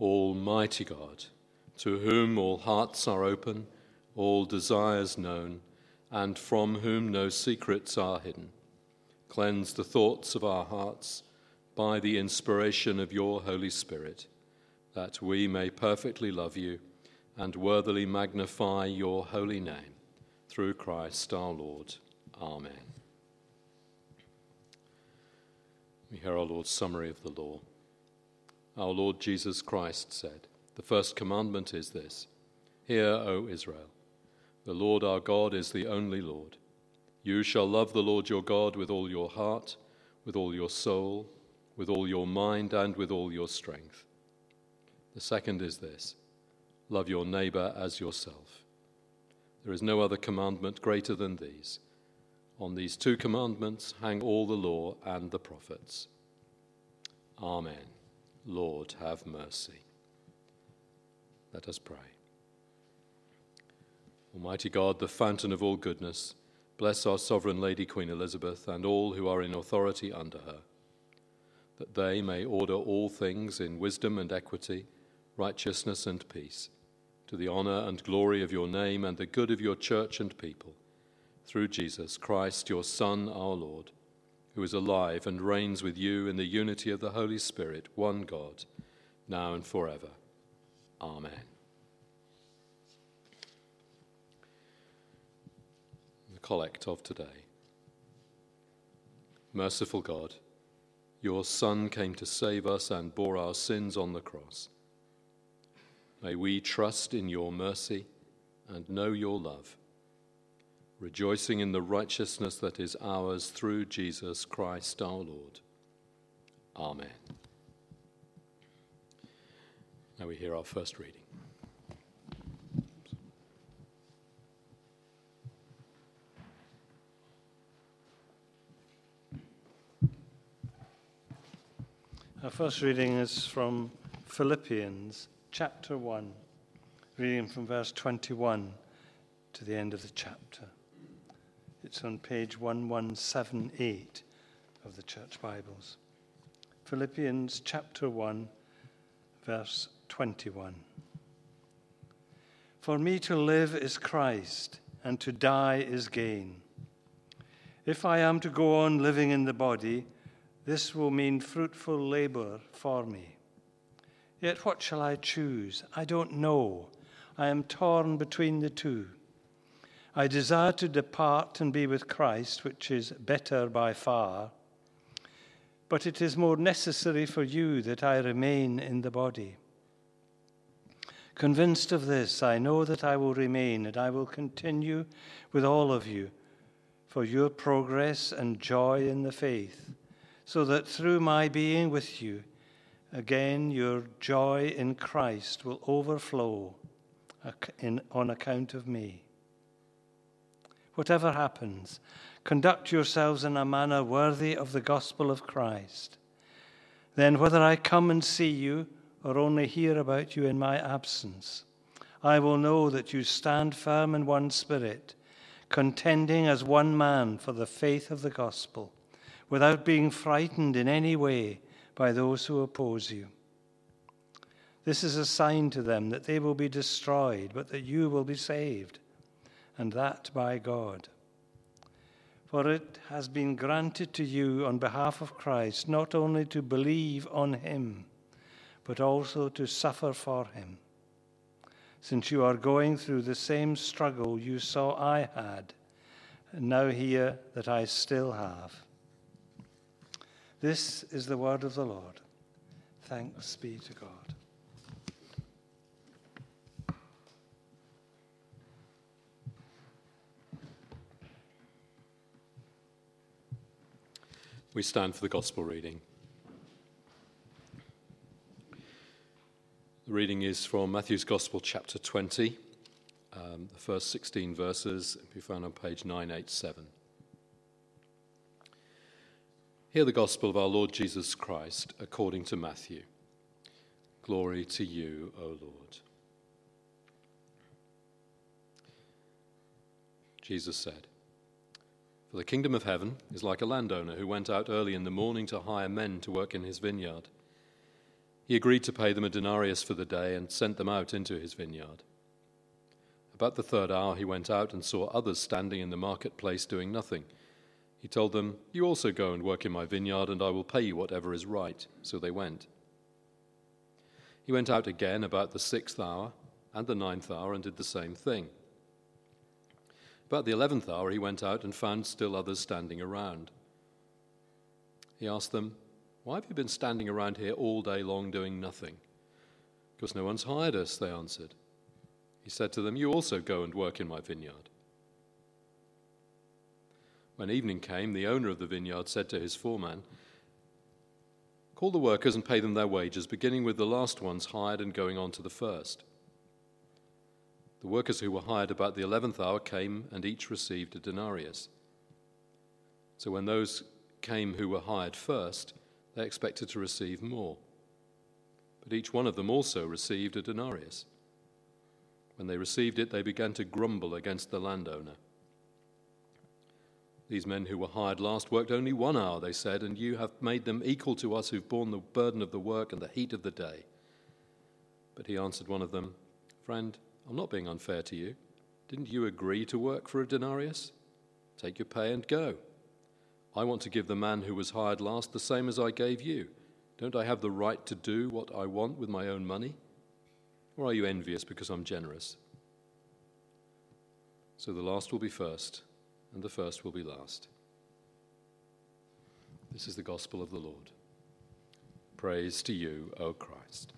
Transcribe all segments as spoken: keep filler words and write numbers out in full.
Almighty God, to whom all hearts are open, all desires known, and from whom no secrets are hidden, cleanse the thoughts of our hearts by the inspiration of your Holy Spirit, that we may perfectly love you and worthily magnify your holy name, through Christ our Lord. Amen. We hear our Lord's summary of the law. Our Lord Jesus Christ said, "The first commandment is this: Hear, O Israel, the Lord our God is the only Lord. You shall love the Lord your God with all your heart, with all your soul, with all your mind, and with all your strength. The second is this: Love your neighbor as yourself. There is no other commandment greater than these. On these two commandments hang all the law and the prophets." Amen. Lord, have mercy. Let us pray. Almighty God, the fountain of all goodness, bless our sovereign Lady Queen Elizabeth and all who are in authority under her, that they may order all things in wisdom and equity, righteousness and peace, to the honor and glory of your name and the good of your church and people, through Jesus Christ, your Son, our Lord, who is alive and reigns with you in the unity of the Holy Spirit, one God, now and forever. Amen. The collect of today. Merciful God, your Son came to save us and bore our sins on the cross. May we trust in your mercy and know your love, rejoicing in the righteousness that is ours through Jesus Christ our Lord. Amen. Now we hear our first reading. Our first reading is from Philippians chapter one, reading from verse twenty-one to the end of the chapter. It's on page eleven seventy-eight of the Church Bibles. Philippians chapter one, verse twenty-one. For me to live is Christ, and to die is gain. If I am to go on living in the body, this will mean fruitful labor for me. Yet what shall I choose? I don't know. I am torn between the two. I desire to depart and be with Christ, which is better by far. But it is more necessary for you that I remain in the body. Convinced of this, I know that I will remain and I will continue with all of you for your progress and joy in the faith, so that through my being with you, again your joy in Christ will overflow on account of me. Whatever happens, conduct yourselves in a manner worthy of the gospel of Christ. Then whether I come and see you or only hear about you in my absence, I will know that you stand firm in one spirit, contending as one man for the faith of the gospel, without being frightened in any way by those who oppose you. This is a sign to them that they will be destroyed, but that you will be saved, and that by God. For it has been granted to you on behalf of Christ not only to believe on him, but also to suffer for him, since you are going through the same struggle you saw I had, and now hear that I still have. This is the word of the Lord. Thanks be to God. We stand for the gospel reading. The reading is from Matthew's Gospel, chapter twenty, um, the first sixteen verses, if you found on page nine eighty-seven. Hear the gospel of our Lord Jesus Christ according to Matthew. Glory to you, O Lord. Jesus said, "For the kingdom of heaven is like a landowner who went out early in the morning to hire men to work in his vineyard. He agreed to pay them a denarius for the day and sent them out into his vineyard. About the third hour he went out and saw others standing in the marketplace doing nothing. He told them, "You also go and work in my vineyard, and I will pay you whatever is right." So they went. He went out again about the sixth hour and the ninth hour and did the same thing. About the eleventh hour he went out and found still others standing around. He asked them, "Why have you been standing around here all day long doing nothing?" "Because no one's hired us," they answered. He said to them, "You also go and work in my vineyard." When evening came, the owner of the vineyard said to his foreman, "Call the workers and pay them their wages, beginning with the last ones hired and going on to the first." The workers who were hired about the eleventh hour came and each received a denarius. So when those came who were hired first, they expected to receive more. But each one of them also received a denarius. When they received it, they began to grumble against the landowner. "These men who were hired last worked only one hour," they said, "and you have made them equal to us who've borne the burden of the work and the heat of the day." But he answered one of them, "Friend, I'm not being unfair to you. Didn't you agree to work for a denarius? Take your pay and go. I want to give the man who was hired last the same as I gave you. Don't I have the right to do what I want with my own money? Or are you envious because I'm generous?" So the last will be first, and the first will be last. This is the gospel of the Lord. Praise to you, O Christ.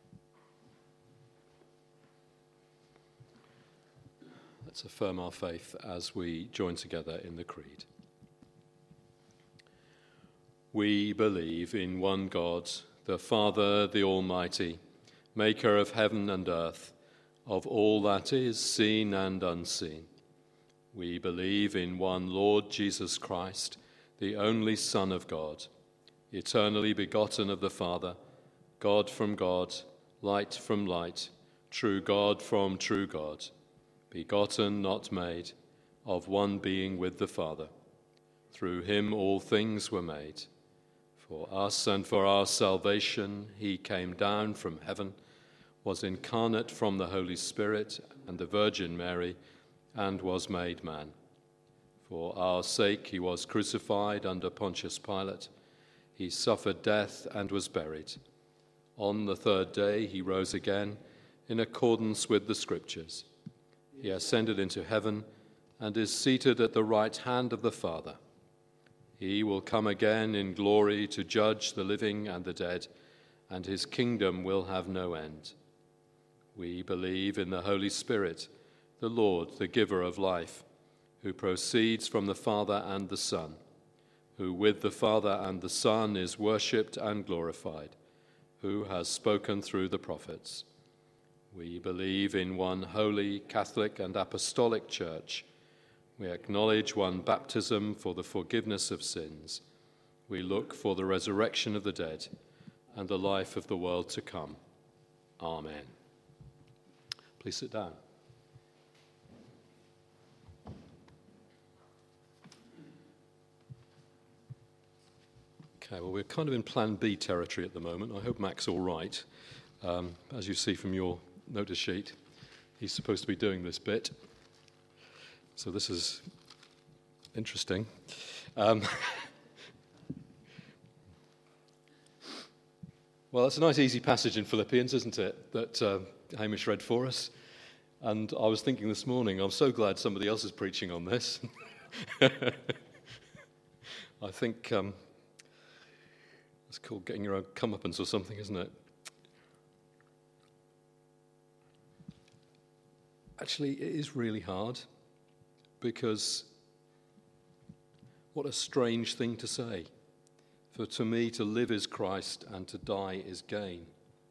Let's affirm our faith as we join together in the Creed. We believe in one God, the Father, the Almighty, maker of heaven and earth, of all that is seen and unseen. We believe in one Lord Jesus Christ, the only Son of God, eternally begotten of the Father, God from God, light from light, true God from true God, begotten, not made, of one being with the Father. Through him all things were made. For us and for our salvation he came down from heaven, was incarnate from the Holy Spirit and the Virgin Mary, and was made man. For our sake he was crucified under Pontius Pilate. He suffered death and was buried. On the third day he rose again in accordance with the Scriptures. He ascended into heaven and is seated at the right hand of the Father. He will come again in glory to judge the living and the dead, and his kingdom will have no end. We believe in the Holy Spirit, the Lord, the giver of life, who proceeds from the Father and the Son, who with the Father and the Son is worshipped and glorified, who has spoken through the prophets. We believe in one holy, Catholic, and apostolic church. We acknowledge one baptism for the forgiveness of sins. We look for the resurrection of the dead and the life of the world to come. Amen. Please sit down. Okay, well, we're kind of in Plan B territory at the moment. I hope Mac's all right. Um, as you see from your notice sheet, he's supposed to be doing this bit. So this is interesting. Um, well, it's a nice, easy passage in Philippians, isn't it, that uh, Hamish read for us. And I was thinking this morning, I'm so glad somebody else is preaching on this. I think um, it's called getting your own comeuppance or something, isn't it? Actually, it is really hard, because what a strange thing to say. For to me, to live is Christ and to die is gain.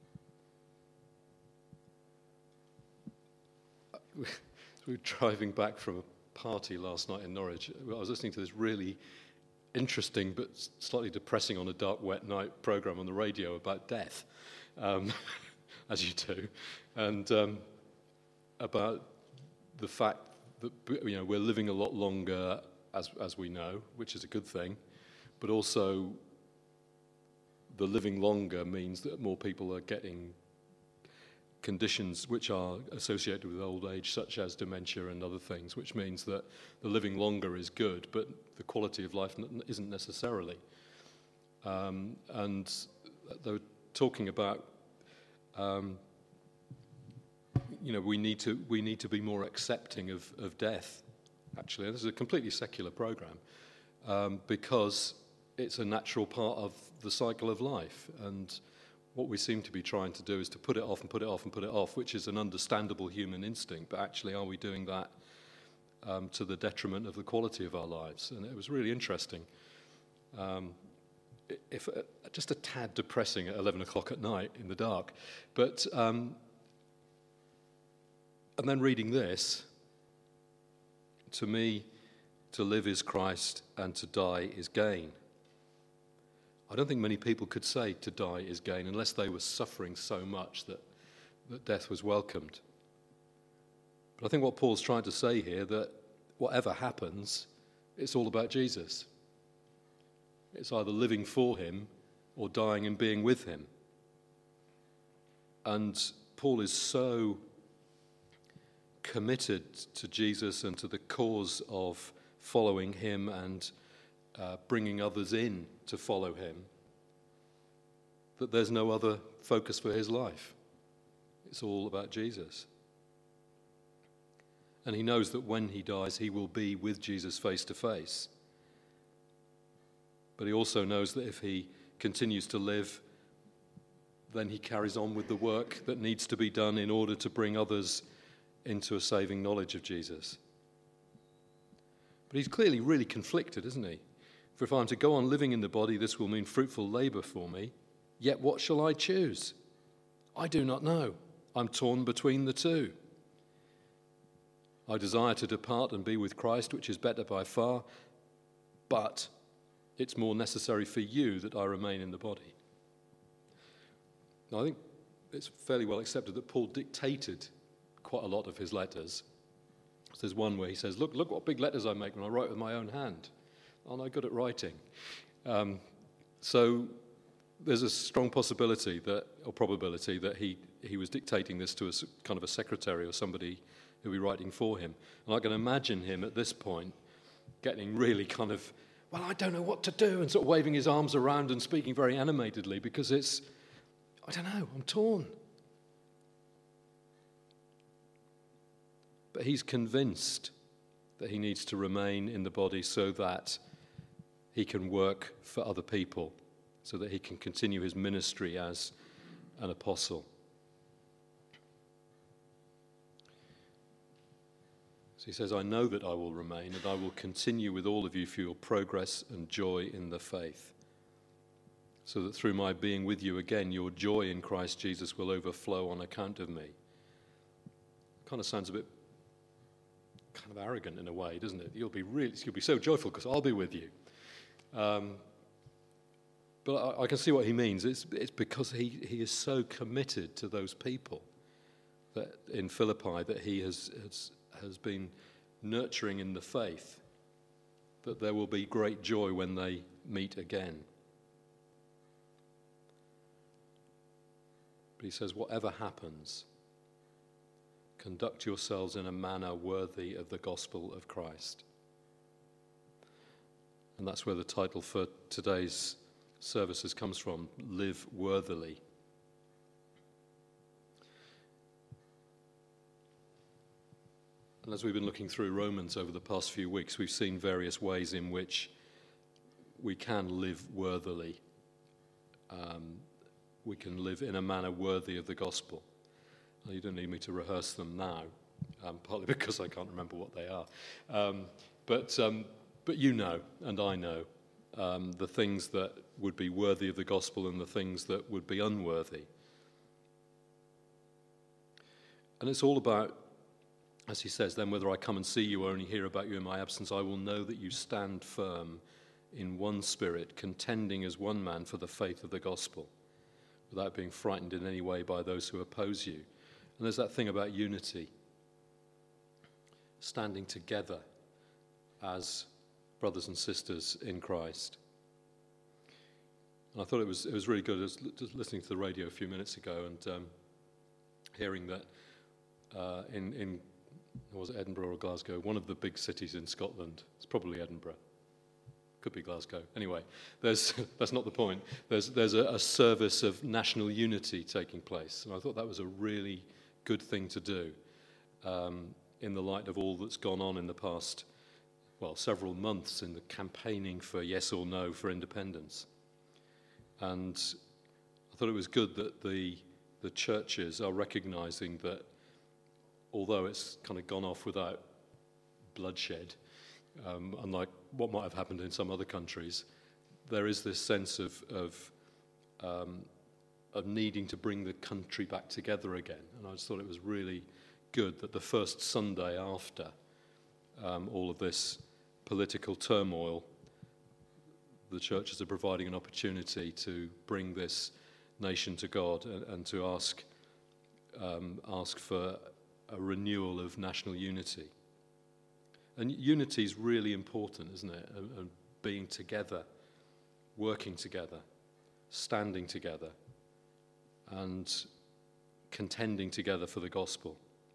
We were driving back from a party last night in Norwich. I was listening to this really interesting but slightly depressing on a dark, wet night program on the radio about death, um, as you do, and um, about the fact that, you know, we're living a lot longer, as as we know, which is a good thing, but also the living longer means that more people are getting conditions which are associated with old age, such as dementia and other things, which means that the living longer is good, but the quality of life n- isn't necessarily. Um, and they were talking about, um, you know, we need to we need to be more accepting of, of death. Actually, this is a completely secular program um, because it's a natural part of the cycle of life. And what we seem to be trying to do is to put it off and put it off and put it off, which is an understandable human instinct. But actually, are we doing that um, to the detriment of the quality of our lives? And it was really interesting. Um, if uh, just a tad depressing at eleven o'clock at night in the dark. But, um, and then reading this, to me, to live is Christ and to die is gain. I don't think many people could say to die is gain unless they were suffering so much that, that death was welcomed. But I think what Paul's trying to say here, that whatever happens, it's all about Jesus. It's either living for him or dying and being with him. And Paul is so committed to Jesus and to the cause of following him and uh, bringing others in to follow him, that there's no other focus for his life. It's all about Jesus. And he knows that when he dies, he will be with Jesus face to face. But he also knows that if he continues to live, then he carries on with the work that needs to be done in order to bring others into a saving knowledge of Jesus. But he's clearly really conflicted, isn't he? For if I'm to go on living in the body, this will mean fruitful labor for me. Yet what shall I choose? I do not know. I'm torn between the two. I desire to depart and be with Christ, which is better by far, but it's more necessary for you that I remain in the body. Now, I think it's fairly well accepted that Paul dictated quite a lot of his letters. There's one where he says, look, look what big letters I make when I write with my own hand. Aren't I good at writing? Um, so there's a strong possibility that, or probability that he, he was dictating this to a kind of a secretary or somebody who would be writing for him. And I can imagine him at this point getting really kind of, well, I don't know what to do, and sort of waving his arms around and speaking very animatedly because it's, I don't know, I'm torn. But he's convinced that he needs to remain in the body so that he can work for other people, so that he can continue his ministry as an apostle. So he says, I know that I will remain, and I will continue with all of you for your progress and joy in the faith, so that through my being with you again, your joy in Christ Jesus will overflow on account of me. Kind of sounds a bit kind of arrogant in a way, doesn't it? You'll be really, you'll be so joyful because I'll be with you. Um, but I, I can see what he means. It's, it's because he, he is so committed to those people that in Philippi that he has, has has been nurturing in the faith, that there will be great joy when they meet again. But he says, whatever happens, conduct yourselves in a manner worthy of the gospel of Christ. And that's where the title for today's services comes from, Live Worthily. And as we've been looking through Romans over the past few weeks, we've seen various ways in which we can live worthily. Um, we can live in a manner worthy of the gospel. Well, you don't need me to rehearse them now, um, partly because I can't remember what they are. Um, but um, but you know, and I know, um, the things that would be worthy of the gospel and the things that would be unworthy. And it's all about, as he says, then whether I come and see you or only hear about you in my absence, I will know that you stand firm in one spirit, contending as one man for the faith of the gospel, without being frightened in any way by those who oppose you. And there's that thing about unity, standing together as brothers and sisters in Christ. And I thought it was it was really good. I was just listening to the radio a few minutes ago and um, hearing that uh, in, in, was it Edinburgh or Glasgow, one of the big cities in Scotland, it's probably Edinburgh, could be Glasgow. Anyway, there's that's not the point. There's there's a, a service of national unity taking place, and I thought that was a really good thing to do um, in the light of all that's gone on in the past, well, several months in the campaigning for yes or no for independence. And I thought it was good that the the churches are recognising that although it's kind of gone off without bloodshed, um, unlike what might have happened in some other countries, there is this sense of of, um, of needing to bring the country back together again. And I just thought it was really good that the first Sunday after um, all of this political turmoil, the churches are providing an opportunity to bring this nation to God and, and to ask um, ask for a renewal of national unity. And unity is really important, isn't it? And, and being together, working together, standing together, and contending together for the gospel.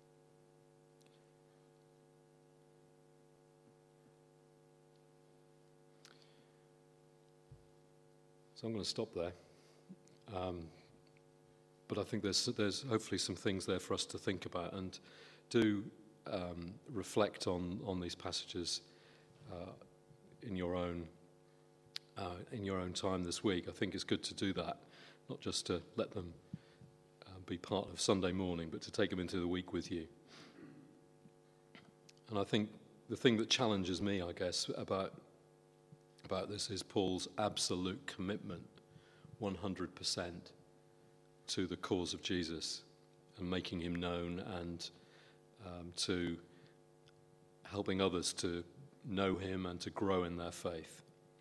So I'm going to stop there. Um, but I think there's there's hopefully some things there for us to think about, and do um, reflect on, on these passages uh, in your own uh, in your own time this week. I think it's good to do that, not just to let them uh, be part of Sunday morning, but to take them into the week with you. And I think the thing that challenges me, I guess, about about this is Paul's absolute commitment, one hundred percent, to the cause of Jesus and making him known, and um, to helping others to know him and to grow in their faith.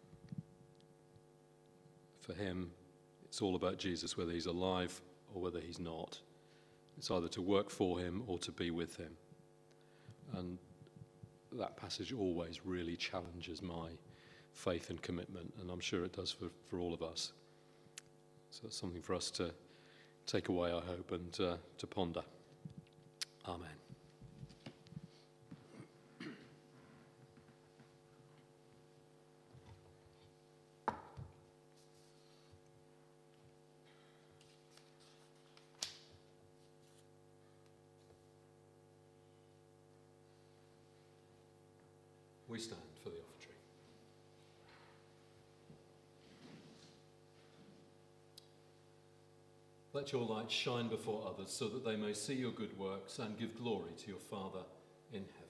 For him, it's all about Jesus, whether he's alive or whether he's not. It's either to work for him or to be with him. And that passage always really challenges my faith and commitment, and I'm sure it does for, for all of us. So it's something for us to take away, I hope, and uh, to ponder. Amen. We stand for the offertory. Let your light shine before others, so that they may see your good works and give glory to your Father in heaven.